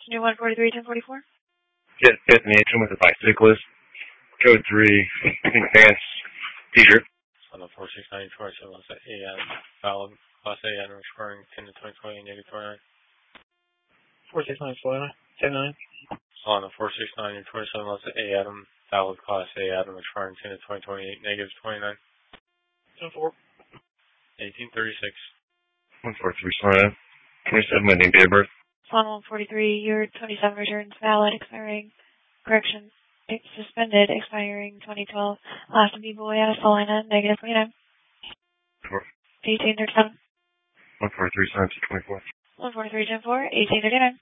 New 143-1044. Jet 5th Matron with a bicyclist. Code 3, advance seizure. On the 469 Detroit, so Los A.M. Valid Class A item expiring 10 to 2020, negative 29. 469 Florida, 10-9. On the 469 Detroit, so Los A. Adam, valid Class A item expiring 10 to 2028, negative 29. 10-4. 1836. 143 Florida. 27 my name, date of birth. On 143, your 27 returns valid, expiring, correction, suspended, expiring 2012. Last B-boy out of Salina, negative 29. 1837. 143 24. 143-10-4, 1839.